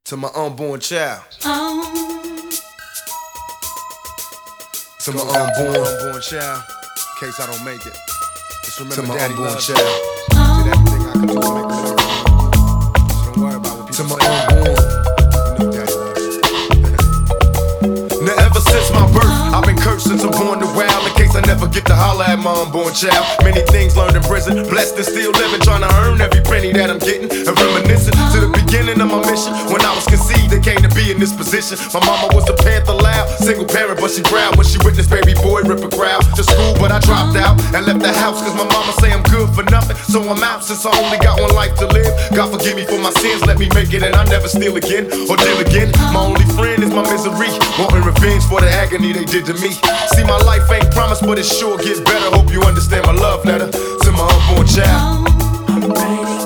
To my unborn child. To my unborn child. In case I don't make it. Just remember, to my daddy unborn child. Did everything I could do to make a way for you. So don't worry about what people say. To my unborn. You know daddy loves you. Now ever since my birth, I've been cursed since I'm born to wild. In case I never get to holler at my unborn child. Many things learned in prison, blessed and still living, trying to earn every penny that I'm getting. And reminiscing to the beginning of my mission. When I was conceived, they came to be in this position. My mama was a Panther loud, single parent, but she proud when she witnessed baby boy rip a crowd. To school, but I dropped out and left the house, cause my mama say I'm good for nothing. So I'm out since I only got one life to live. God forgive me for my sins, let me make it, and I never steal again or deal again. My only friend is my misery, wanting revenge for the agony they did to me. See, my life ain't promised, but it sure gets better. Hope you understand my love letter to my unborn child.